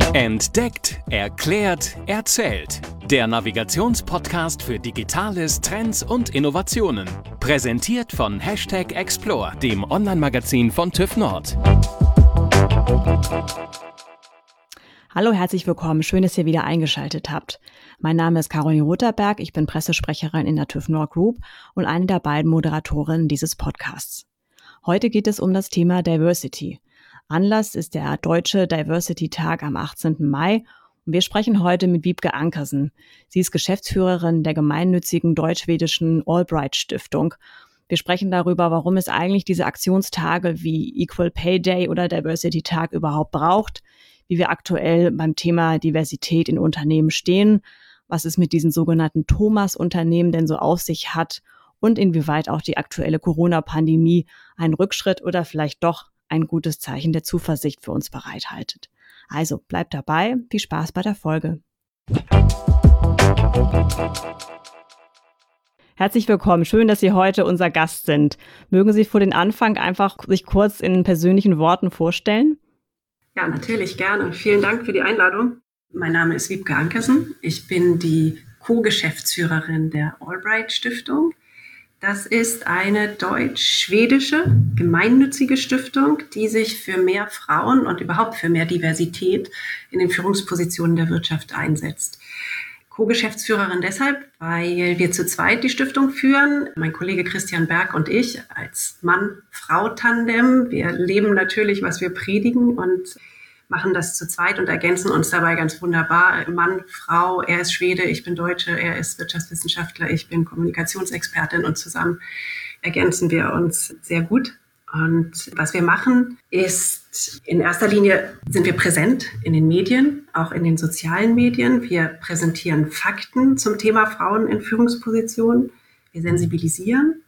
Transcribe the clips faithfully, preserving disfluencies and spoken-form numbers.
Entdeckt, erklärt, erzählt. Der Navigationspodcast für Digitales, Trends und Innovationen. Präsentiert von Hashtag Explore, dem Online-Magazin von TÜV Nord. Hallo, herzlich willkommen. Schön, dass ihr wieder eingeschaltet habt. Mein Name ist Caroline Rotherberg. Ich bin Pressesprecherin in der TÜV Nord Group und eine der beiden Moderatorinnen dieses Podcasts. Heute geht es um das Thema Diversity. Anlass ist der Deutsche Diversity-Tag am achtzehnten Mai und wir sprechen heute mit Wiebke Ankersen. Sie ist Geschäftsführerin der gemeinnützigen deutsch-schwedischen Allbright Stiftung. Wir sprechen darüber, warum es eigentlich diese Aktionstage wie Equal Pay Day oder Diversity Tag überhaupt braucht, wie wir aktuell beim Thema Diversität in Unternehmen stehen, was es mit diesen sogenannten Thomas-Unternehmen denn so auf sich hat und inwieweit auch die aktuelle Corona-Pandemie einen Rückschritt oder vielleicht doch ein gutes Zeichen der Zuversicht für uns bereithaltet. Also bleibt dabei, viel Spaß bei der Folge. Herzlich willkommen, schön, dass Sie heute unser Gast sind. Mögen Sie vor den Anfang einfach sich kurz in persönlichen Worten vorstellen? Ja, natürlich, gerne. Vielen Dank für die Einladung. Mein Name ist Wiebke Ankersen. Ich bin die Co-Geschäftsführerin der Allbright Stiftung. Das ist eine deutsch-schwedische gemeinnützige Stiftung, die sich für mehr Frauen und überhaupt für mehr Diversität in den Führungspositionen der Wirtschaft einsetzt. Co-Geschäftsführerin deshalb, weil wir zu zweit die Stiftung führen. Mein Kollege Christian Berg und ich als Mann-Frau-Tandem. Wir leben natürlich, was wir predigen und machen das zu zweit und ergänzen uns dabei ganz wunderbar. Mann, Frau, er ist Schwede, ich bin Deutsche, er ist Wirtschaftswissenschaftler, ich bin Kommunikationsexpertin und zusammen ergänzen wir uns sehr gut. Und was wir machen, ist in erster Linie sind wir präsent in den Medien, auch in den sozialen Medien. Wir präsentieren Fakten zum Thema Frauen in Führungspositionen. Wir sensibilisieren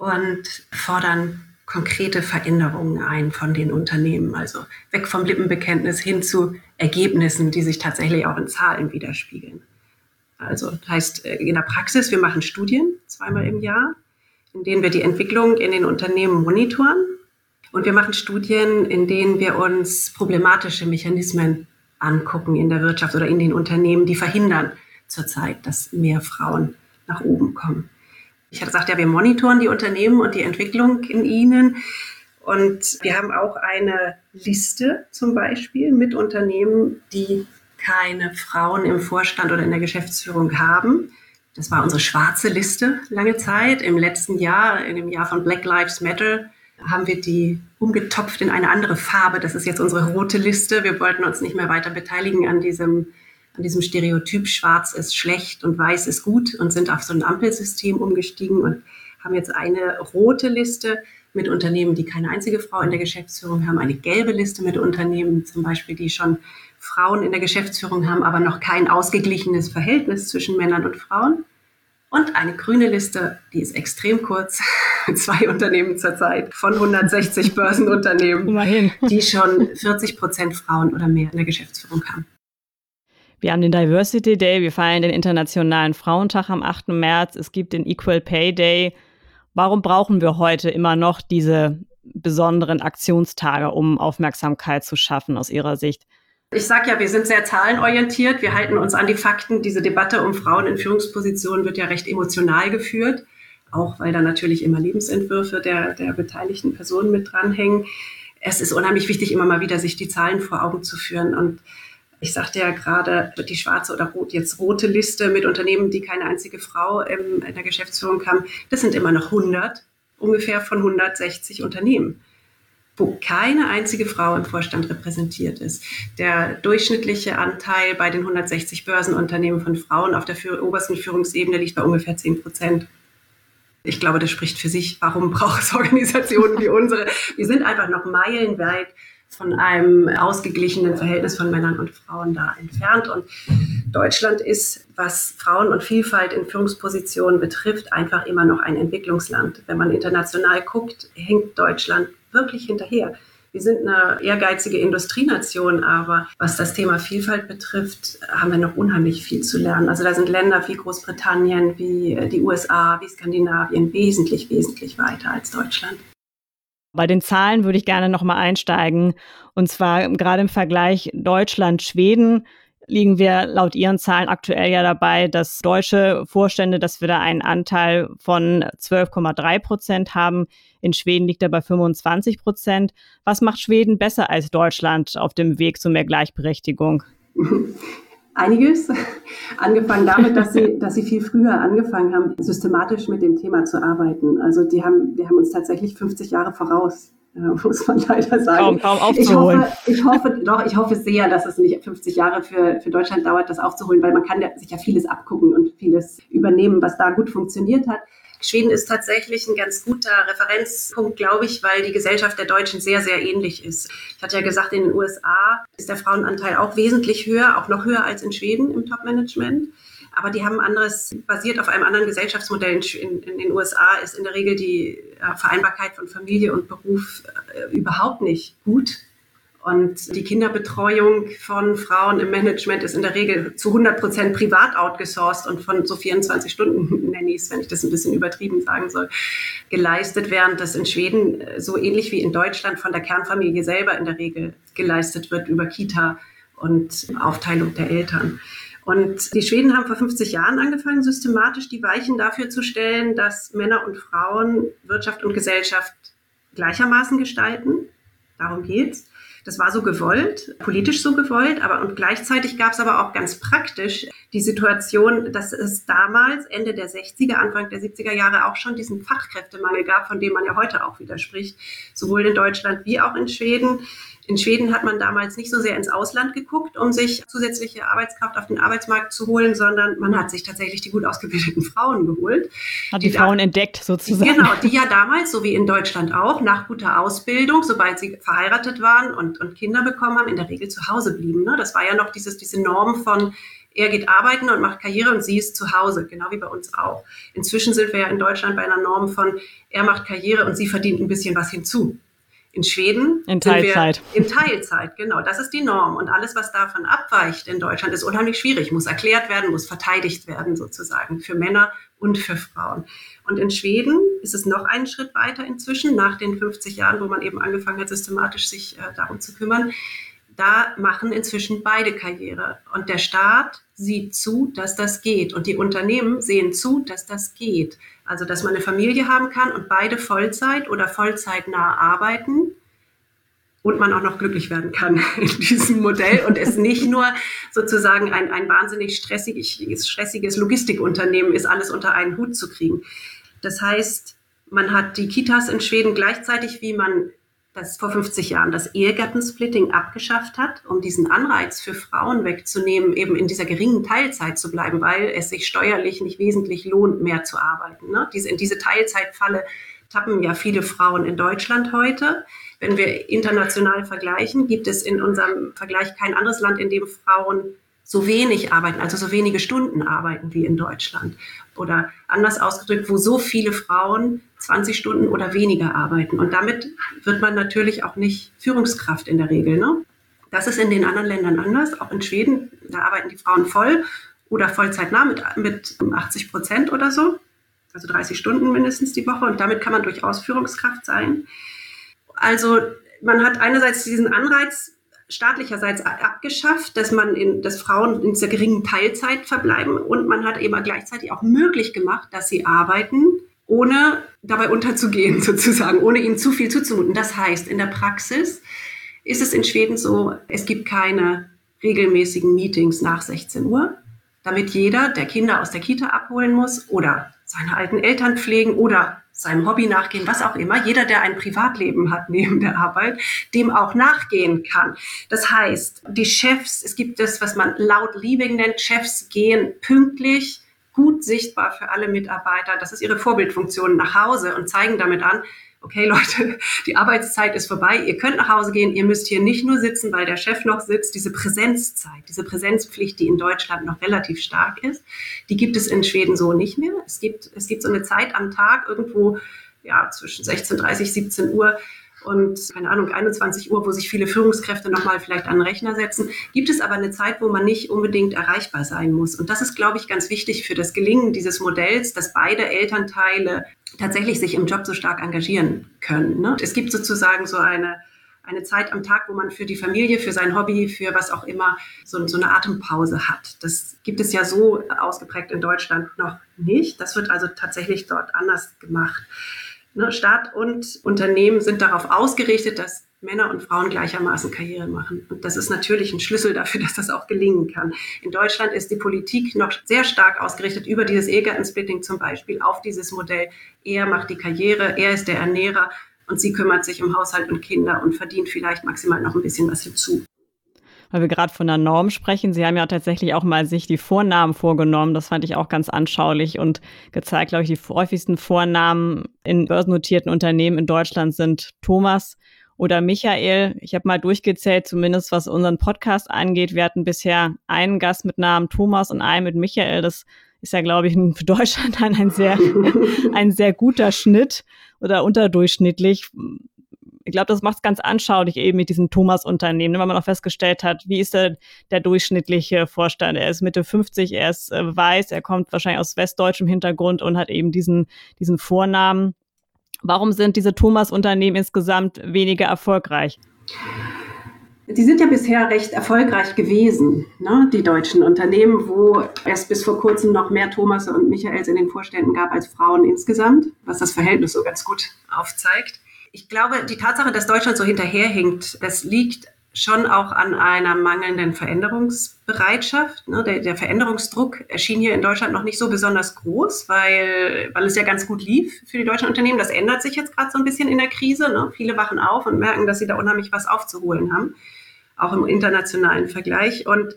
und fordern konkrete Veränderungen ein von den Unternehmen, also weg vom Lippenbekenntnis hin zu Ergebnissen, die sich tatsächlich auch in Zahlen widerspiegeln. Also das heißt in der Praxis, wir machen Studien zweimal im Jahr, in denen wir die Entwicklung in den Unternehmen monitoren und wir machen Studien, in denen wir uns problematische Mechanismen angucken in der Wirtschaft oder in den Unternehmen, die verhindern zurzeit, dass mehr Frauen nach oben kommen. Ich hatte gesagt, ja, wir monitoren die Unternehmen und die Entwicklung in ihnen. Und wir haben auch eine Liste zum Beispiel mit Unternehmen, die keine Frauen im Vorstand oder in der Geschäftsführung haben. Das war unsere schwarze Liste lange Zeit. Im letzten Jahr, in dem Jahr von Black Lives Matter, haben wir die umgetopft in eine andere Farbe. Das ist jetzt unsere rote Liste. Wir wollten uns nicht mehr weiter beteiligen an diesem an diesem Stereotyp, schwarz ist schlecht und weiß ist gut und sind auf so ein Ampelsystem umgestiegen und haben jetzt eine rote Liste mit Unternehmen, die keine einzige Frau in der Geschäftsführung haben, eine gelbe Liste mit Unternehmen zum Beispiel, die schon Frauen in der Geschäftsführung haben, aber noch kein ausgeglichenes Verhältnis zwischen Männern und Frauen und eine grüne Liste, die ist extrem kurz, zwei Unternehmen zurzeit von hundertsechzig Börsenunternehmen, Immerhin. Die schon vierzig Prozent Frauen oder mehr in der Geschäftsführung haben. Wir haben den Diversity Day, wir feiern den Internationalen Frauentag am achten März, es gibt den Equal Pay Day. Warum brauchen wir heute immer noch diese besonderen Aktionstage, um Aufmerksamkeit zu schaffen aus Ihrer Sicht? Ich sage ja, wir sind sehr zahlenorientiert, wir halten uns an die Fakten. Diese Debatte um Frauen in Führungspositionen wird ja recht emotional geführt, auch weil da natürlich immer Lebensentwürfe der, der beteiligten Personen mit dranhängen. Es ist unheimlich wichtig, immer mal wieder sich die Zahlen vor Augen zu führen und ich sagte ja gerade, die schwarze oder rot, jetzt rote Liste mit Unternehmen, die keine einzige Frau im, in der Geschäftsführung haben, das sind immer noch hundert, ungefähr von hundertsechzig Unternehmen, wo keine einzige Frau im Vorstand repräsentiert ist. Der durchschnittliche Anteil bei den hundertsechzig Börsenunternehmen von Frauen auf der für, obersten Führungsebene liegt bei ungefähr zehn Prozent. Ich glaube, das spricht für sich. Warum braucht es Organisationen wie unsere? Wir sind einfach noch meilenweit von einem ausgeglichenen Verhältnis von Männern und Frauen da entfernt. Und Deutschland ist, was Frauen und Vielfalt in Führungspositionen betrifft, einfach immer noch ein Entwicklungsland. Wenn man international guckt, hängt Deutschland wirklich hinterher. Wir sind eine ehrgeizige Industrienation, aber was das Thema Vielfalt betrifft, haben wir noch unheimlich viel zu lernen. Also da sind Länder wie Großbritannien, wie die U S A, wie Skandinavien wesentlich, wesentlich weiter als Deutschland. Bei den Zahlen würde ich gerne nochmal einsteigen. Und zwar gerade im Vergleich Deutschland-Schweden liegen wir laut Ihren Zahlen aktuell ja dabei, dass deutsche Vorstände, dass wir da einen Anteil von zwölf Komma drei Prozent haben. In Schweden liegt er bei fünfundzwanzig Prozent. Was macht Schweden besser als Deutschland auf dem Weg zu mehr Gleichberechtigung? Einiges. Angefangen damit, dass sie, dass sie viel früher angefangen haben, systematisch mit dem Thema zu arbeiten. Also die haben, die haben uns tatsächlich fünfzig Jahre voraus, äh, muss man leider sagen. Kaum, kaum aufzuholen. Ich hoffe, ich hoffe, doch, ich hoffe sehr, dass es nicht fünfzig Jahre für, für Deutschland dauert, das aufzuholen, weil man kann ja, sich ja vieles abgucken und vieles übernehmen, was da gut funktioniert hat. Schweden ist tatsächlich ein ganz guter Referenzpunkt, glaube ich, weil die Gesellschaft der Deutschen sehr, sehr ähnlich ist. Ich hatte ja gesagt, in den U S A ist der Frauenanteil auch wesentlich höher, auch noch höher als in Schweden im Top-Management. Aber die haben anderes, basiert auf einem anderen Gesellschaftsmodell. In, in den U S A ist in der Regel die äh, Vereinbarkeit von Familie und Beruf äh, überhaupt nicht gut. Und die Kinderbetreuung von Frauen im Management ist in der Regel zu hundert Prozent privat outgesourced und von so vierundzwanzig-Stunden-Nannies, wenn ich das ein bisschen übertrieben sagen soll, geleistet, während das in Schweden so ähnlich wie in Deutschland von der Kernfamilie selber in der Regel geleistet wird über Kita und Aufteilung der Eltern. Und die Schweden haben vor fünfzig Jahren angefangen, systematisch die Weichen dafür zu stellen, dass Männer und Frauen Wirtschaft und Gesellschaft gleichermaßen gestalten. Darum geht's. Das war so gewollt, politisch so gewollt, aber und gleichzeitig gab es aber auch ganz praktisch die Situation, dass es damals, Ende der sechziger, Anfang der siebziger Jahre auch schon diesen Fachkräftemangel gab, von dem man ja heute auch widerspricht, sowohl in Deutschland wie auch in Schweden. In Schweden hat man damals nicht so sehr ins Ausland geguckt, um sich zusätzliche Arbeitskraft auf den Arbeitsmarkt zu holen, sondern man hat sich tatsächlich die gut ausgebildeten Frauen geholt. Hat die, die Frauen da, entdeckt sozusagen. Genau, die ja damals, so wie in Deutschland auch, nach guter Ausbildung, sobald sie verheiratet waren und, und Kinder bekommen haben, in der Regel zu Hause blieben. Ne? Das war ja noch dieses, diese Norm von, er geht arbeiten und macht Karriere und sie ist zu Hause, genau wie bei uns auch. Inzwischen sind wir ja in Deutschland bei einer Norm von, er macht Karriere und sie verdient ein bisschen was hinzu. In Schweden in Teilzeit. In Teilzeit, genau. Das ist die Norm. Und alles, was davon abweicht in Deutschland, ist unheimlich schwierig, muss erklärt werden, muss verteidigt werden sozusagen für Männer und für Frauen. Und in Schweden ist es noch einen Schritt weiter inzwischen, nach den fünfzig Jahren, wo man eben angefangen hat, systematisch sich äh, darum zu kümmern. Da machen inzwischen beide Karriere. Und der Staat sieht zu, dass das geht. Und die Unternehmen sehen zu, dass das geht. Also, dass man eine Familie haben kann und beide Vollzeit oder vollzeitnah arbeiten und man auch noch glücklich werden kann in diesem Modell und es nicht nur sozusagen ein, ein wahnsinnig stressiges, stressiges Logistikunternehmen ist, alles unter einen Hut zu kriegen. Das heißt, man hat die Kitas in Schweden gleichzeitig, wie man das vor fünfzig Jahren das Ehegattensplitting abgeschafft hat, um diesen Anreiz für Frauen wegzunehmen, eben in dieser geringen Teilzeit zu bleiben, weil es sich steuerlich nicht wesentlich lohnt, mehr zu arbeiten. Ne? Diese, in diese Teilzeitfalle tappen ja viele Frauen in Deutschland heute. Wenn wir international vergleichen, gibt es in unserem Vergleich kein anderes Land, in dem Frauen so wenig arbeiten, also so wenige Stunden arbeiten wie in Deutschland. Oder anders ausgedrückt, wo so viele Frauen zwanzig Stunden oder weniger arbeiten. Und damit wird man natürlich auch nicht Führungskraft in der Regel. Ne? Das ist in den anderen Ländern anders. Auch in Schweden, da arbeiten die Frauen voll oder vollzeitnah mit, mit achtzig Prozent oder so. Also dreißig Stunden mindestens die Woche. Und damit kann man durchaus Führungskraft sein. Also man hat einerseits diesen Anreiz staatlicherseits abgeschafft, dass man in, dass Frauen in dieser geringen Teilzeit verbleiben und man hat eben gleichzeitig auch möglich gemacht, dass sie arbeiten, ohne dabei unterzugehen sozusagen, ohne ihnen zu viel zuzumuten. Das heißt, in der Praxis ist es in Schweden so, es gibt keine regelmäßigen Meetings nach sechzehn Uhr, damit jeder, der Kinder aus der Kita abholen muss oder seine alten Eltern pflegen oder seinem Hobby nachgehen, was auch immer, jeder, der ein Privatleben hat neben der Arbeit, dem auch nachgehen kann. Das heißt, die Chefs, es gibt das, was man loud leaving nennt, Chefs gehen pünktlich, gut sichtbar für alle Mitarbeiter, das ist ihre Vorbildfunktion, nach Hause und zeigen damit an, okay Leute, die Arbeitszeit ist vorbei, ihr könnt nach Hause gehen, ihr müsst hier nicht nur sitzen, weil der Chef noch sitzt. Diese Präsenzzeit, diese Präsenzpflicht, die in Deutschland noch relativ stark ist, die gibt es in Schweden so nicht mehr. Es gibt, es gibt so eine Zeit am Tag irgendwo ja, zwischen sechzehn Uhr dreißig, siebzehn Uhr, und, keine Ahnung, einundzwanzig Uhr, wo sich viele Führungskräfte nochmal vielleicht an den Rechner setzen, gibt es aber eine Zeit, wo man nicht unbedingt erreichbar sein muss. Und das ist, glaube ich, ganz wichtig für das Gelingen dieses Modells, dass beide Elternteile tatsächlich sich im Job so stark engagieren können. Ne? Es gibt sozusagen so eine, eine Zeit am Tag, wo man für die Familie, für sein Hobby, für was auch immer so, so eine Atempause hat. Das gibt es ja so ausgeprägt in Deutschland noch nicht. Das wird also tatsächlich dort anders gemacht. Ne, Staat und Unternehmen sind darauf ausgerichtet, dass Männer und Frauen gleichermaßen Karriere machen. Und das ist natürlich ein Schlüssel dafür, dass das auch gelingen kann. In Deutschland ist die Politik noch sehr stark ausgerichtet über dieses Ehegattensplitting zum Beispiel auf dieses Modell. Er macht die Karriere, er ist der Ernährer und sie kümmert sich um Haushalt und Kinder und verdient vielleicht maximal noch ein bisschen was hinzu. Weil wir gerade von der Norm sprechen. Sie haben ja tatsächlich auch mal sich die Vornamen vorgenommen. Das fand ich auch ganz anschaulich und gezeigt, glaube ich, die häufigsten Vornamen in börsennotierten Unternehmen in Deutschland sind Thomas oder Michael. Ich habe mal durchgezählt, zumindest was unseren Podcast angeht. Wir hatten bisher einen Gast mit Namen Thomas und einen mit Michael. Das ist ja, glaube ich, für Deutschland dann ein sehr, ein sehr guter Schnitt oder unterdurchschnittlich. Ich glaube, das macht es ganz anschaulich eben mit diesen Thomas-Unternehmen, wenn man auch festgestellt hat, wie ist der, der durchschnittliche Vorstand? Er ist Mitte fünfzig, er ist äh, weiß, er kommt wahrscheinlich aus westdeutschem Hintergrund und hat eben diesen, diesen Vornamen. Warum sind diese Thomas-Unternehmen insgesamt weniger erfolgreich? Die sind ja bisher recht erfolgreich gewesen, ne? Die deutschen Unternehmen, wo es bis vor kurzem noch mehr Thomas und Michaels in den Vorständen gab als Frauen insgesamt, was das Verhältnis so ganz gut aufzeigt. Ich glaube, die Tatsache, dass Deutschland so hinterherhinkt, das liegt schon auch an einer mangelnden Veränderungsbereitschaft. Der, der Veränderungsdruck erschien hier in Deutschland noch nicht so besonders groß, weil, weil es ja ganz gut lief für die deutschen Unternehmen. Das ändert sich jetzt gerade so ein bisschen in der Krise. Ne? Viele wachen auf und merken, dass sie da unheimlich was aufzuholen haben, auch im internationalen Vergleich. Und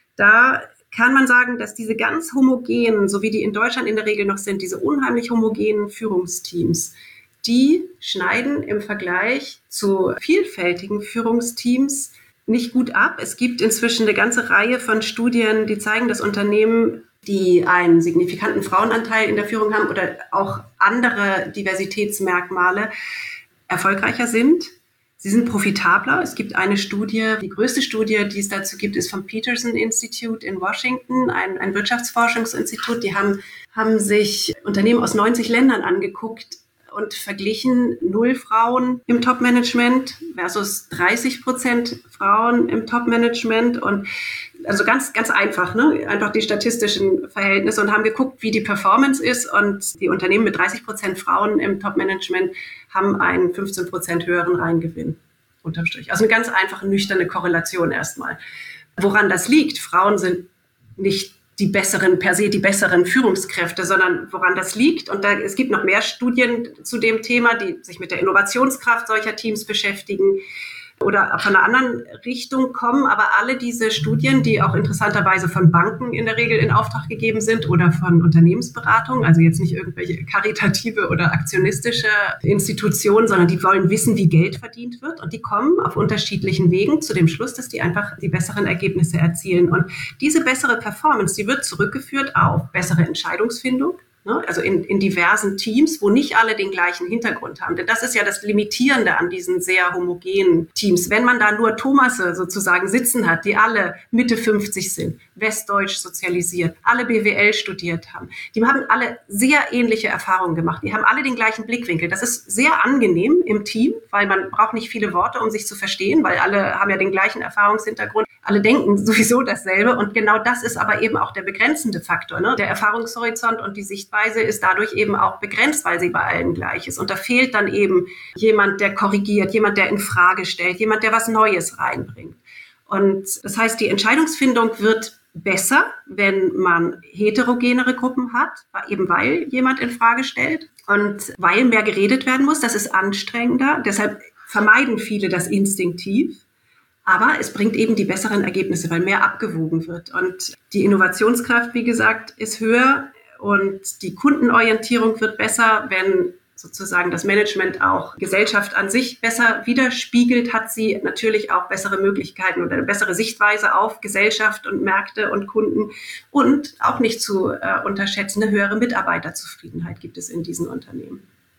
da kann man sagen, dass diese ganz homogenen, so wie die in Deutschland in der Regel noch sind, diese unheimlich homogenen Führungsteams, die schneiden im Vergleich zu vielfältigen Führungsteams nicht gut ab. Es gibt inzwischen eine ganze Reihe von Studien, die zeigen, dass Unternehmen, die einen signifikanten Frauenanteil in der Führung haben oder auch andere Diversitätsmerkmale, erfolgreicher sind. Sie sind profitabler. Es gibt eine Studie, die größte Studie, die es dazu gibt, ist vom Peterson Institute in Washington, ein, ein Wirtschaftsforschungsinstitut. Die haben, haben sich Unternehmen aus neunzig Ländern angeguckt und verglichen null Frauen im Top-Management versus dreißig Prozent Frauen im Top-Management und also ganz, ganz einfach, ne? Einfach die statistischen Verhältnisse und haben geguckt, wie die Performance ist und die Unternehmen mit dreißig Prozent Frauen im Top-Management haben einen fünfzehn Prozent höheren Reingewinn unterm Strich. Also eine ganz einfache, nüchterne Korrelation erstmal. Woran das liegt? Frauen sind nicht die besseren, per se die besseren Führungskräfte, sondern woran das liegt. Und da, es gibt noch mehr Studien zu dem Thema, die sich mit der Innovationskraft solcher Teams beschäftigen oder von einer anderen Richtung kommen. Aber alle diese Studien, die auch interessanterweise von Banken in der Regel in Auftrag gegeben sind oder von Unternehmensberatungen, also jetzt nicht irgendwelche karitative oder aktionistische Institutionen, sondern die wollen wissen, wie Geld verdient wird. Und die kommen auf unterschiedlichen Wegen zu dem Schluss, dass die einfach die besseren Ergebnisse erzielen. Und diese bessere Performance, die wird zurückgeführt auf bessere Entscheidungsfindung, also in, in diversen Teams, wo nicht alle den gleichen Hintergrund haben. Denn das ist ja das Limitierende an diesen sehr homogenen Teams. Wenn man da nur Thomasse sozusagen sitzen hat, die alle Mitte fünfzig sind, westdeutsch sozialisiert, alle B W L studiert haben, die haben alle sehr ähnliche Erfahrungen gemacht. Die haben alle den gleichen Blickwinkel. Das ist sehr angenehm im Team, weil man braucht nicht viele Worte, um sich zu verstehen, weil alle haben ja den gleichen Erfahrungshintergrund. Alle denken sowieso dasselbe. Und genau das ist aber eben auch der begrenzende Faktor, ne? Der Erfahrungshorizont und die Sichtweise ist dadurch eben auch begrenzt, weil sie bei allen gleich ist. Und da fehlt dann eben jemand, der korrigiert, jemand, der in Frage stellt, jemand, der was Neues reinbringt. Und das heißt, die Entscheidungsfindung wird besser, wenn man heterogenere Gruppen hat, eben weil jemand in Frage stellt und weil mehr geredet werden muss. Das ist anstrengender. Deshalb vermeiden viele das instinktiv. Aber es bringt eben die besseren Ergebnisse, weil mehr abgewogen wird. Und die Innovationskraft, wie gesagt, ist höher und die Kundenorientierung wird besser, wenn sozusagen das Management auch Gesellschaft an sich besser widerspiegelt, hat sie natürlich auch bessere Möglichkeiten oder eine bessere Sichtweise auf Gesellschaft und Märkte und Kunden. Und auch nicht zu äh, unterschätzen, eine höhere Mitarbeiterzufriedenheit gibt es in diesen Unternehmen.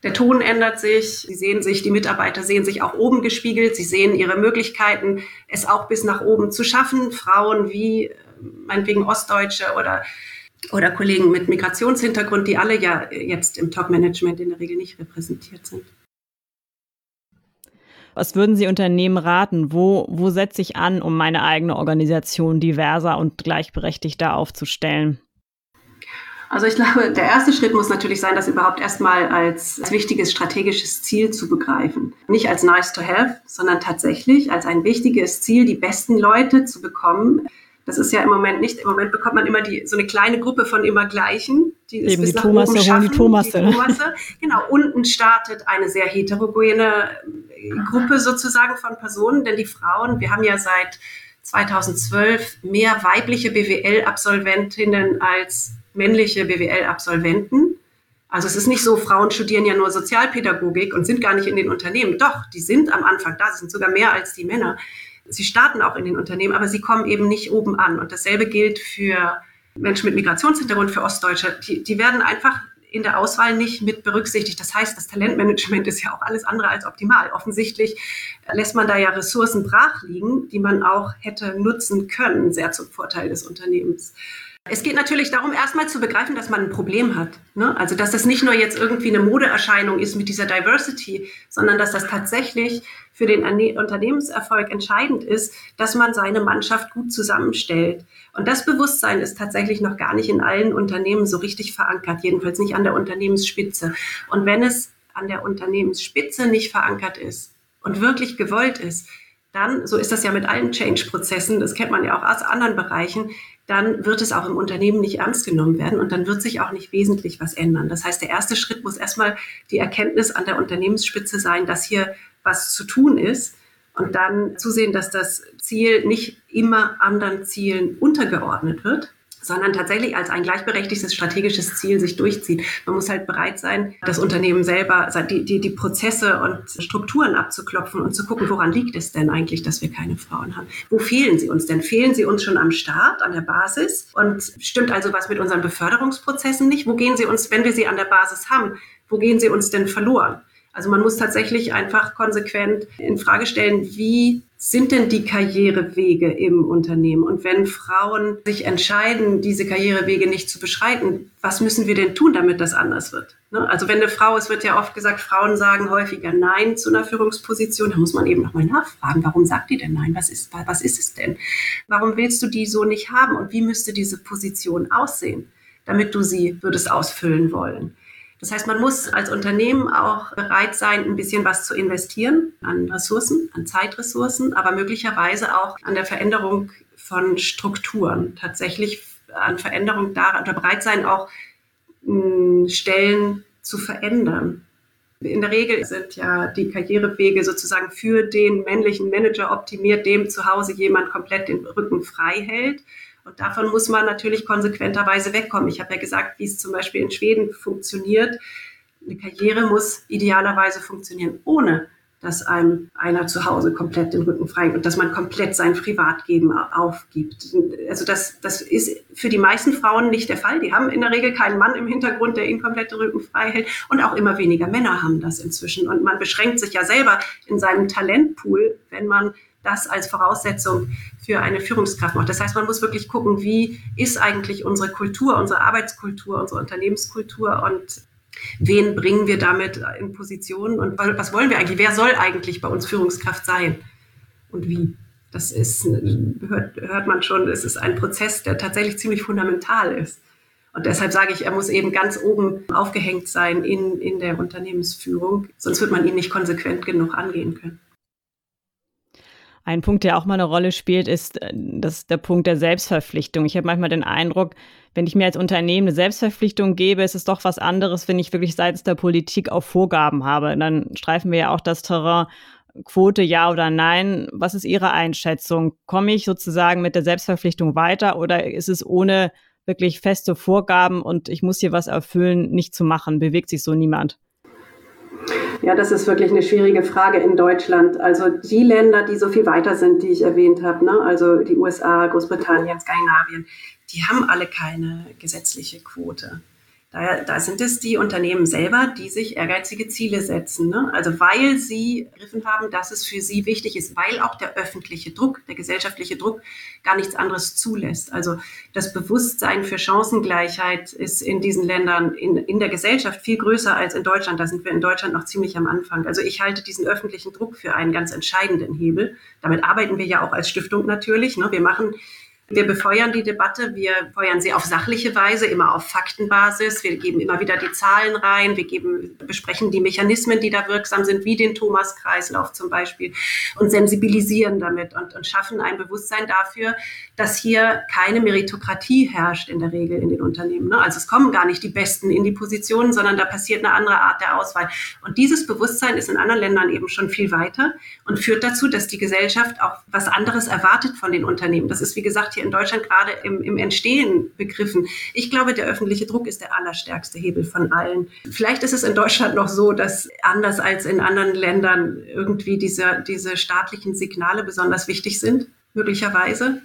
Der Ton ändert sich, sie sehen sich, die Mitarbeiter sehen sich auch oben gespiegelt, sie sehen ihre Möglichkeiten, es auch bis nach oben zu schaffen. Frauen wie meinetwegen Ostdeutsche oder, oder Kollegen mit Migrationshintergrund, die alle ja jetzt im Top-Management in der Regel nicht repräsentiert sind. Was würden Sie Unternehmen raten? Wo, wo setze ich an, um meine eigene Organisation diverser und gleichberechtigter aufzustellen? Also ich glaube, der erste Schritt muss natürlich sein, das überhaupt erstmal als wichtiges strategisches Ziel zu begreifen. Nicht als nice to have, sondern tatsächlich als ein wichtiges Ziel, die besten Leute zu bekommen. Das ist ja im Moment nicht, im Moment bekommt man immer die, so eine kleine Gruppe von immer Gleichen, die es Eben bis die nach Thomasse, oben schaffen. die Thomasse. Die Thomasse. Genau, unten startet eine sehr heterogene Gruppe sozusagen von Personen, denn die Frauen, wir haben ja seit zweitausendzwölf mehr weibliche B W L-Absolventinnen als männliche B W L-Absolventen. Also es ist nicht so, Frauen studieren ja nur Sozialpädagogik und sind gar nicht in den Unternehmen. Doch, die sind am Anfang da, sie sind sogar mehr als die Männer. Sie starten auch in den Unternehmen, aber sie kommen eben nicht oben an. Und dasselbe gilt für Menschen mit Migrationshintergrund, für Ostdeutsche. Die, die werden einfach in der Auswahl nicht mit berücksichtigt. Das heißt, das Talentmanagement ist ja auch alles andere als optimal. Offensichtlich lässt man da ja Ressourcen brach liegen, die man auch hätte nutzen können, sehr zum Vorteil des Unternehmens. Es geht natürlich darum, erstmal zu begreifen, dass man ein Problem hat. Ne? Also, dass das nicht nur jetzt irgendwie eine Modeerscheinung ist mit dieser Diversity, sondern dass das tatsächlich für den Unternehmenserfolg entscheidend ist, dass man seine Mannschaft gut zusammenstellt. Und das Bewusstsein ist tatsächlich noch gar nicht in allen Unternehmen so richtig verankert, jedenfalls nicht an der Unternehmensspitze. Und wenn es an der Unternehmensspitze nicht verankert ist und wirklich gewollt ist, dann, so ist das ja mit allen Change-Prozessen, das kennt man ja auch aus anderen Bereichen, dann wird es auch im Unternehmen nicht ernst genommen werden und dann wird sich auch nicht wesentlich was ändern. Das heißt, der erste Schritt muss erstmal die Erkenntnis an der Unternehmensspitze sein, dass hier was zu tun ist und dann zusehen, dass das Ziel nicht immer anderen Zielen untergeordnet wird, sondern tatsächlich als ein gleichberechtigtes strategisches Ziel sich durchzieht. Man muss halt bereit sein, das Unternehmen selber, die, die, die Prozesse und Strukturen abzuklopfen und zu gucken, woran liegt es denn eigentlich, dass wir keine Frauen haben? Wo fehlen sie uns denn? Fehlen sie uns schon am Start, an der Basis? Und stimmt also was mit unseren Beförderungsprozessen nicht? Wo gehen sie uns, wenn wir sie an der Basis haben, wo gehen sie uns denn verloren? Also man muss tatsächlich einfach konsequent in Frage stellen, wie sind denn die Karrierewege im Unternehmen? Und wenn Frauen sich entscheiden, diese Karrierewege nicht zu beschreiten, was müssen wir denn tun, damit das anders wird? Also wenn eine Frau, es wird ja oft gesagt, Frauen sagen häufiger Nein zu einer Führungsposition, da muss man eben nochmal nachfragen, warum sagt die denn Nein? Was ist, was ist es denn? Warum willst du die so nicht haben? Und wie müsste diese Position aussehen, damit du sie würdest ausfüllen wollen? Das heißt, man muss als Unternehmen auch bereit sein, ein bisschen was zu investieren an Ressourcen, an Zeitressourcen, aber möglicherweise auch an der Veränderung von Strukturen, tatsächlich an Veränderung da, oder bereit sein, auch mh, Stellen zu verändern. In der Regel sind ja die Karrierewege sozusagen für den männlichen Manager optimiert, dem zu Hause jemand komplett den Rücken frei hält. Und davon muss man natürlich konsequenterweise wegkommen. Ich habe ja gesagt, wie es zum Beispiel in Schweden funktioniert. Eine Karriere muss idealerweise funktionieren, ohne dass einem einer zu Hause komplett den Rücken frei und dass man komplett sein Privatleben aufgibt. Also das, das ist für die meisten Frauen nicht der Fall. Die haben in der Regel keinen Mann im Hintergrund, der ihnen komplett den Rücken frei hält. Und auch immer weniger Männer haben das inzwischen. Und man beschränkt sich ja selber in seinem Talentpool, wenn man das als Voraussetzung für eine Führungskraft macht. Das heißt, man muss wirklich gucken, wie ist eigentlich unsere Kultur, unsere Arbeitskultur, unsere Unternehmenskultur und wen bringen wir damit in Positionen und was wollen wir eigentlich? Wer soll eigentlich bei uns Führungskraft sein und wie? Das ist, hört, hört man schon, es ist ein Prozess, der tatsächlich ziemlich fundamental ist. Und deshalb sage ich, er muss eben ganz oben aufgehängt sein in, in der Unternehmensführung, sonst wird man ihn nicht konsequent genug angehen können. Ein Punkt, der auch mal eine Rolle spielt, ist das, der Punkt der Selbstverpflichtung. Ich habe manchmal den Eindruck, wenn ich mir als Unternehmen eine Selbstverpflichtung gebe, ist es doch was anderes, wenn ich wirklich seitens der Politik auch Vorgaben habe. Dann streifen wir ja auch das Terrain Quote, ja oder nein. Was ist Ihre Einschätzung? Komme ich sozusagen mit der Selbstverpflichtung weiter oder ist es ohne wirklich feste Vorgaben und ich muss hier was erfüllen, nicht zu machen? Bewegt sich so niemand? Ja, das ist wirklich eine schwierige Frage in Deutschland. Also die Länder, die so viel weiter sind, die ich erwähnt habe, ne? Also die U S A, Großbritannien, Skandinavien, die haben alle keine gesetzliche Quote. Da, da sind es die Unternehmen selber, die sich ehrgeizige Ziele setzen, ne? Also weil sie begriffen haben, dass es für sie wichtig ist, weil auch der öffentliche Druck, der gesellschaftliche Druck gar nichts anderes zulässt. Also das Bewusstsein für Chancengleichheit ist in diesen Ländern in, in der Gesellschaft viel größer als in Deutschland. Da sind wir in Deutschland noch ziemlich am Anfang. Also ich halte diesen öffentlichen Druck für einen ganz entscheidenden Hebel. Damit arbeiten wir ja auch als Stiftung natürlich, ne? Wir machen Wir befeuern die Debatte, wir befeuern sie auf sachliche Weise, immer auf Faktenbasis. Wir geben immer wieder die Zahlen rein, wir geben, besprechen die Mechanismen, die da wirksam sind, wie den Thomas-Kreislauf zum Beispiel, und sensibilisieren damit und, und schaffen ein Bewusstsein dafür, dass hier keine Meritokratie herrscht in der Regel in den Unternehmen. Also es kommen gar nicht die Besten in die Positionen, sondern da passiert eine andere Art der Auswahl. Und dieses Bewusstsein ist in anderen Ländern eben schon viel weiter und führt dazu, dass die Gesellschaft auch was anderes erwartet von den Unternehmen. Das ist, wie gesagt, hier in Deutschland gerade im, im Entstehen begriffen. Ich glaube, der öffentliche Druck ist der allerstärkste Hebel von allen. Vielleicht ist es in Deutschland noch so, dass anders als in anderen Ländern irgendwie diese, diese staatlichen Signale besonders wichtig sind, möglicherweise.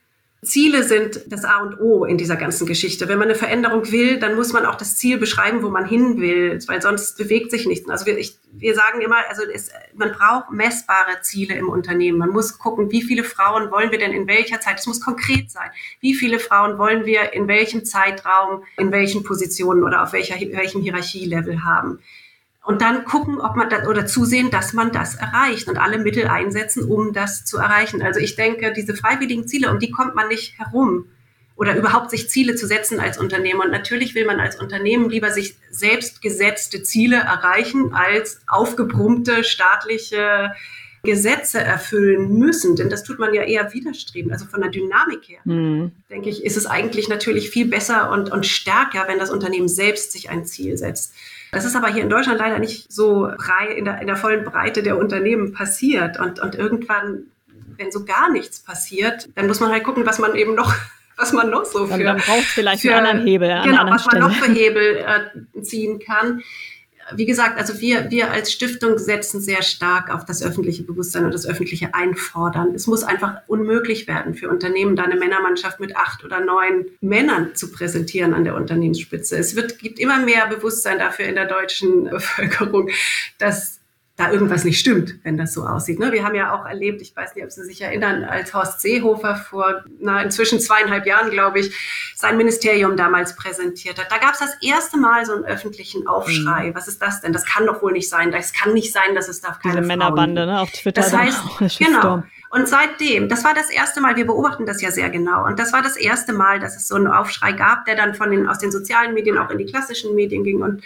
Ziele sind das A und O in dieser ganzen Geschichte. Wenn man eine Veränderung will, dann muss man auch das Ziel beschreiben, wo man hin will, weil sonst bewegt sich nichts. Also wir, ich, wir sagen immer, also es, man braucht messbare Ziele im Unternehmen. Man muss gucken, wie viele Frauen wollen wir denn in welcher Zeit? Es muss konkret sein. Wie viele Frauen wollen wir in welchem Zeitraum, in welchen Positionen oder auf welcher, welchem Hierarchielevel haben? Und dann gucken, ob man das, oder zusehen, dass man das erreicht und alle Mittel einsetzen, um das zu erreichen. Also ich denke, diese freiwilligen Ziele, um die kommt man nicht herum. Oder überhaupt sich Ziele zu setzen als Unternehmen. Und natürlich will man als Unternehmen lieber sich selbst gesetzte Ziele erreichen, als aufgebrummte staatliche Gesetze erfüllen müssen. Denn das tut man ja eher widerstrebend. Also von der Dynamik her, mhm. denke ich, ist es eigentlich natürlich viel besser und, und stärker, wenn das Unternehmen selbst sich ein Ziel setzt. Das ist aber hier in Deutschland leider nicht so brei, in, der, in der vollen Breite der Unternehmen passiert. Und, und irgendwann, wenn so gar nichts passiert, dann muss man halt gucken, was man eben noch, was man noch so für... Dann, dann braucht es vielleicht für, einen anderen Hebel. An genau, einer was Stelle. man noch für Hebel äh, ziehen kann. Wie gesagt, also wir, wir als Stiftung setzen sehr stark auf das öffentliche Bewusstsein und das öffentliche Einfordern. Es muss einfach unmöglich werden für Unternehmen, da eine Männermannschaft mit acht oder neun Männern zu präsentieren an der Unternehmensspitze. Es wird, gibt immer mehr Bewusstsein dafür in der deutschen Bevölkerung, dass da irgendwas nicht stimmt, wenn das so aussieht. Wir haben ja auch erlebt, ich weiß nicht, ob Sie sich erinnern, als Horst Seehofer vor na, inzwischen zweieinhalb Jahren, glaube ich, sein Ministerium damals präsentiert hat. Da gab es das erste Mal so einen öffentlichen Aufschrei. Mhm. Was ist das denn? Das kann doch wohl nicht sein. Das kann nicht sein, dass es darf keine Diese Frauen Männerbande, gibt. Ne, auf Twitter. Das heißt, genau. Und seitdem, das war das erste Mal, wir beobachten das ja sehr genau, und das war das erste Mal, dass es so einen Aufschrei gab, der dann von den, aus den sozialen Medien auch in die klassischen Medien ging. Und,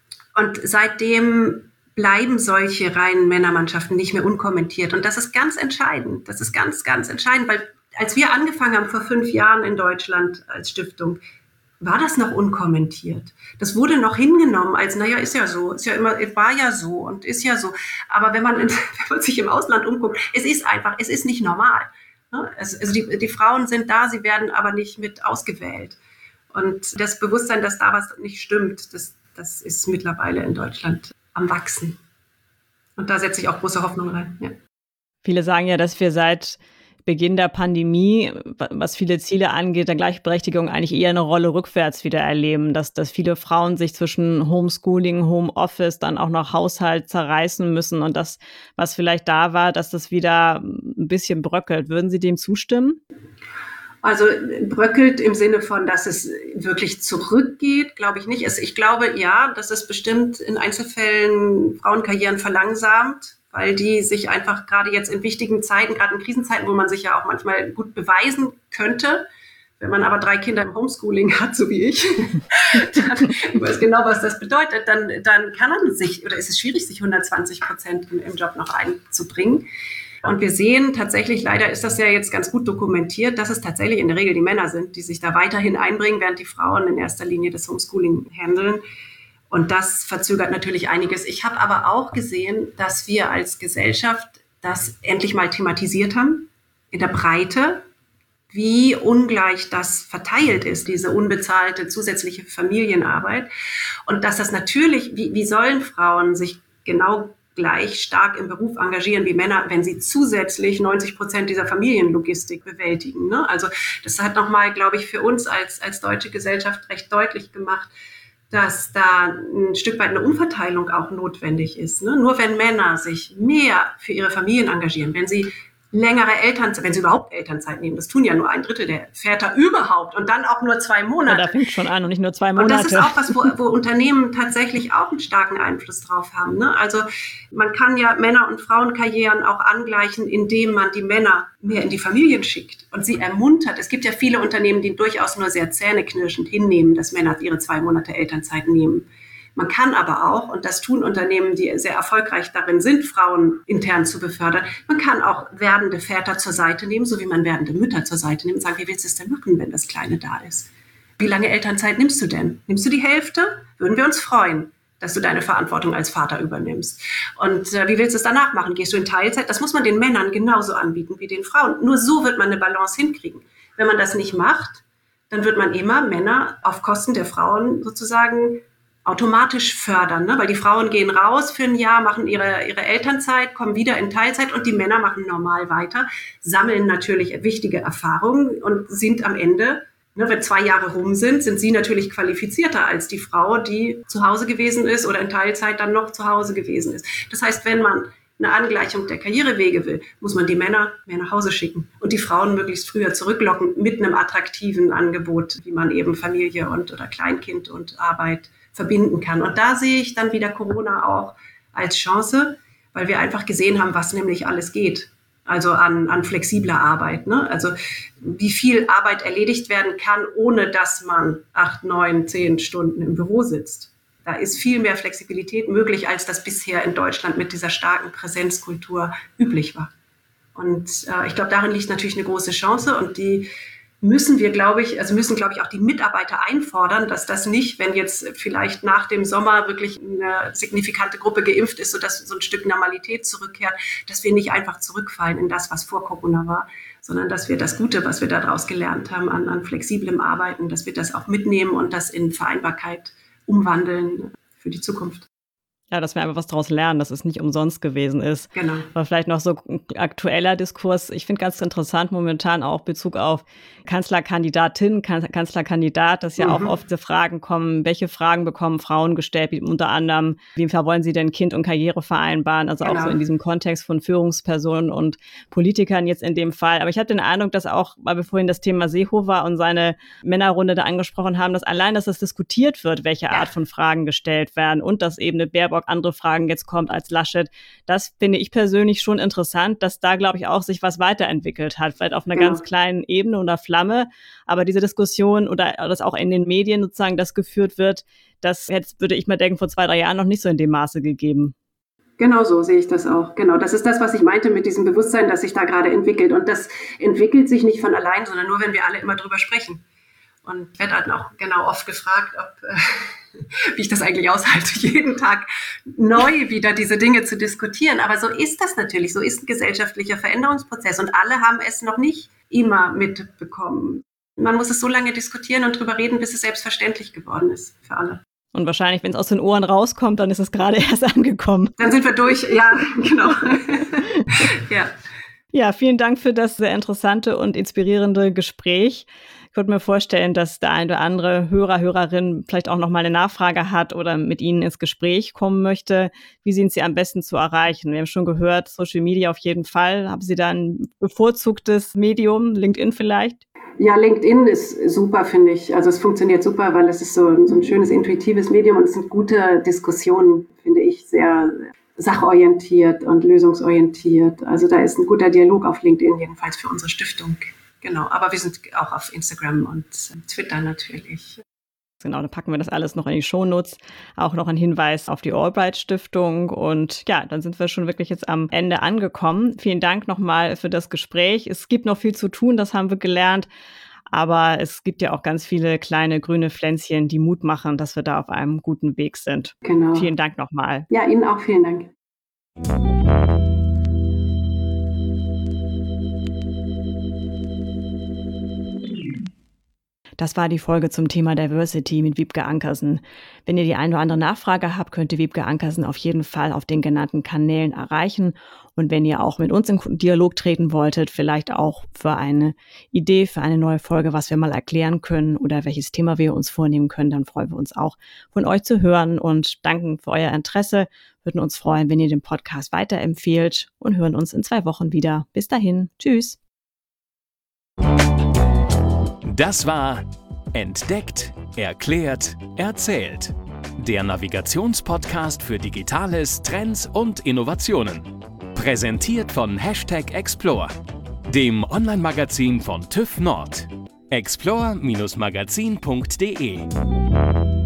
und seitdem bleiben solche reinen Männermannschaften nicht mehr unkommentiert. Und das ist ganz entscheidend. Das ist ganz, ganz entscheidend, weil als wir angefangen haben vor fünf Jahren in Deutschland als Stiftung, war das noch unkommentiert. Das wurde noch hingenommen als, naja, ist ja so, ist ja immer, war ja so und ist ja so. Aber wenn man, in, wenn man sich im Ausland umguckt, es ist einfach, es ist nicht normal. Also die, die Frauen sind da, sie werden aber nicht mit ausgewählt. Und das Bewusstsein, dass da was nicht stimmt, das, das ist mittlerweile in Deutschland am Wachsen. Und da setze ich auch große Hoffnung rein. Ja. Viele sagen ja, dass wir seit Beginn der Pandemie, was viele Ziele angeht, der Gleichberechtigung eigentlich eher eine Rolle rückwärts wieder erleben, dass, dass viele Frauen sich zwischen Homeschooling, Homeoffice, dann auch noch Haushalt zerreißen müssen und das, was vielleicht da war, dass das wieder ein bisschen bröckelt. Würden Sie dem zustimmen? Also bröckelt im Sinne von, dass es wirklich zurückgeht, glaube ich nicht. Ich glaube, ja, dass es bestimmt in Einzelfällen Frauenkarrieren verlangsamt, weil die sich einfach gerade jetzt in wichtigen Zeiten, gerade in Krisenzeiten, wo man sich ja auch manchmal gut beweisen könnte, wenn man aber drei Kinder im Homeschooling hat, so wie ich, dann weiß genau, was das bedeutet, dann, dann kann man sich, oder ist es schwierig, sich hundertzwanzig Prozent im, im Job noch einzubringen. Und wir sehen tatsächlich, leider ist das ja jetzt ganz gut dokumentiert, dass es tatsächlich in der Regel die Männer sind, die sich da weiterhin einbringen, während die Frauen in erster Linie das Homeschooling handeln. Und das verzögert natürlich einiges. Ich habe aber auch gesehen, dass wir als Gesellschaft das endlich mal thematisiert haben, in der Breite, wie ungleich das verteilt ist, diese unbezahlte zusätzliche Familienarbeit. Und dass das natürlich, wie, wie sollen Frauen sich genau gleich stark im Beruf engagieren wie Männer, wenn sie zusätzlich neunzig Prozent dieser Familienlogistik bewältigen. Ne? Also das hat nochmal, glaube ich, für uns als, als deutsche Gesellschaft recht deutlich gemacht, dass da ein Stück weit eine Umverteilung auch notwendig ist. Ne? Nur wenn Männer sich mehr für ihre Familien engagieren, wenn sie längere Elternzeit, wenn sie überhaupt Elternzeit nehmen, das tun ja nur ein Drittel der Väter überhaupt und dann auch nur zwei Monate. Ja, da fängt schon an und nicht nur zwei Monate. Und das ist auch was, wo, wo Unternehmen tatsächlich auch einen starken Einfluss drauf haben. Ne? Also man kann ja Männer- und Frauenkarrieren auch angleichen, indem man die Männer mehr in die Familien schickt und sie ermuntert. Es gibt ja viele Unternehmen, die durchaus nur sehr zähneknirschend hinnehmen, dass Männer ihre zwei Monate Elternzeit nehmen. Man kann aber auch, und das tun Unternehmen, die sehr erfolgreich darin sind, Frauen intern zu befördern, man kann auch werdende Väter zur Seite nehmen, so wie man werdende Mütter zur Seite nimmt und sagen, wie willst du es denn machen, wenn das Kleine da ist? Wie lange Elternzeit nimmst du denn? Nimmst du die Hälfte? Würden wir uns freuen, dass du deine Verantwortung als Vater übernimmst. Und äh, wie willst du es danach machen? Gehst du in Teilzeit? Das muss man den Männern genauso anbieten wie den Frauen. Nur so wird man eine Balance hinkriegen. Wenn man das nicht macht, dann wird man immer Männer auf Kosten der Frauen sozusagen automatisch fördern, ne? Weil die Frauen gehen raus für ein Jahr, machen ihre, ihre Elternzeit, kommen wieder in Teilzeit und die Männer machen normal weiter, sammeln natürlich wichtige Erfahrungen und sind am Ende, ne, wenn zwei Jahre rum sind, sind sie natürlich qualifizierter als die Frau, die zu Hause gewesen ist oder in Teilzeit dann noch zu Hause gewesen ist. Das heißt, wenn man eine Angleichung der Karrierewege will, muss man die Männer mehr nach Hause schicken und die Frauen möglichst früher zurücklocken mit einem attraktiven Angebot, wie man eben Familie und oder Kleinkind und Arbeit verbinden kann. Und da sehe ich dann wieder Corona auch als Chance, weil wir einfach gesehen haben, was nämlich alles geht. Also an, an flexibler Arbeit. Ne? Also wie viel Arbeit erledigt werden kann, ohne dass man acht, neun, zehn Stunden im Büro sitzt. Da ist viel mehr Flexibilität möglich, als das bisher in Deutschland mit dieser starken Präsenzkultur üblich war. Und äh, ich glaube, darin liegt natürlich eine große Chance und die müssen wir, glaube ich, also müssen, glaube ich, auch die Mitarbeiter einfordern, dass das nicht, wenn jetzt vielleicht nach dem Sommer wirklich eine signifikante Gruppe geimpft ist, sodass so ein Stück Normalität zurückkehrt, dass wir nicht einfach zurückfallen in das, was vor Corona war, sondern dass wir das Gute, was wir daraus gelernt haben an, an flexiblem Arbeiten, dass wir das auch mitnehmen und das in Vereinbarkeit umwandeln für die Zukunft. Ja, dass wir einfach was daraus lernen, dass es nicht umsonst gewesen ist. Genau. Aber vielleicht noch so ein aktueller Diskurs. Ich finde ganz interessant momentan auch Bezug auf Kanzlerkandidatin, kan- Kanzlerkandidat, dass ja mhm. auch oft diese Fragen kommen, welche Fragen bekommen Frauen gestellt, unter anderem, wie wollen sie denn Kind und Karriere vereinbaren? Also genau. Auch so in diesem Kontext von Führungspersonen und Politikern jetzt in dem Fall. Aber ich hatte den Eindruck, dass auch, weil wir vorhin das Thema Seehofer und seine Männerrunde da angesprochen haben, dass allein, dass das diskutiert wird, welche ja. Art von Fragen gestellt werden und dass eben eine Baerbock andere Fragen jetzt kommt als Laschet. Das finde ich persönlich schon interessant, dass da, glaube ich, auch sich was weiterentwickelt hat. Vielleicht auf einer ja. ganz kleinen Ebene oder Flamme. Aber diese Diskussion oder das auch in den Medien sozusagen das geführt wird, das jetzt, würde ich mal denken, vor zwei, drei Jahren noch nicht so in dem Maße gegeben. Genau so sehe ich das auch. Genau, das ist das, was ich meinte mit diesem Bewusstsein, das sich da gerade entwickelt. Und das entwickelt sich nicht von allein, sondern nur, wenn wir alle immer drüber sprechen. Und ich werde dann auch genau oft gefragt, ob, äh, wie ich das eigentlich aushalte, jeden Tag neu wieder diese Dinge zu diskutieren. Aber so ist das natürlich, so ist ein gesellschaftlicher Veränderungsprozess und alle haben es noch nicht immer mitbekommen. Man muss es so lange diskutieren und drüber reden, bis es selbstverständlich geworden ist für alle. Und wahrscheinlich, wenn es aus den Ohren rauskommt, dann ist es gerade erst angekommen. Dann sind wir durch, ja, genau. ja. Ja, vielen Dank für das sehr interessante und inspirierende Gespräch. Ich würde mir vorstellen, dass der eine oder andere Hörer, Hörerin vielleicht auch noch mal eine Nachfrage hat oder mit Ihnen ins Gespräch kommen möchte. Wie sind Sie am besten zu erreichen? Wir haben schon gehört, Social Media auf jeden Fall. Haben Sie da ein bevorzugtes Medium, LinkedIn vielleicht? Ja, LinkedIn ist super, finde ich. Also es funktioniert super, weil es ist so, so ein schönes, intuitives Medium und es sind gute Diskussionen, finde ich, sehr sachorientiert und lösungsorientiert. Also da ist ein guter Dialog auf LinkedIn, jedenfalls für unsere Stiftung. Genau, aber wir sind auch auf Instagram und Twitter natürlich. Genau, dann packen wir das alles noch in die Shownotes. Auch noch ein Hinweis auf die Albright Stiftung. Und ja, dann sind wir schon wirklich jetzt am Ende angekommen. Vielen Dank nochmal für das Gespräch. Es gibt noch viel zu tun, das haben wir gelernt. Aber es gibt ja auch ganz viele kleine grüne Pflänzchen, die Mut machen, dass wir da auf einem guten Weg sind. Genau. Vielen Dank nochmal. Ja, Ihnen auch vielen Dank. Das war die Folge zum Thema Diversity mit Wiebke Ankersen. Wenn ihr die eine oder andere Nachfrage habt, könnt ihr Wiebke Ankersen auf jeden Fall auf den genannten Kanälen erreichen. Und wenn ihr auch mit uns in Dialog treten wolltet, vielleicht auch für eine Idee, für eine neue Folge, was wir mal erklären können oder welches Thema wir uns vornehmen können, dann freuen wir uns auch, von euch zu hören und danken für euer Interesse. Würden uns freuen, wenn ihr den Podcast weiterempfehlt und hören uns in zwei Wochen wieder. Bis dahin. Tschüss. Das war Entdeckt, Erklärt, Erzählt. Der Navigationspodcast für Digitales, Trends und Innovationen. Präsentiert von Hashtag Explore, dem Online-Magazin von TÜV Nord. explore Bindestrich magazin punkt de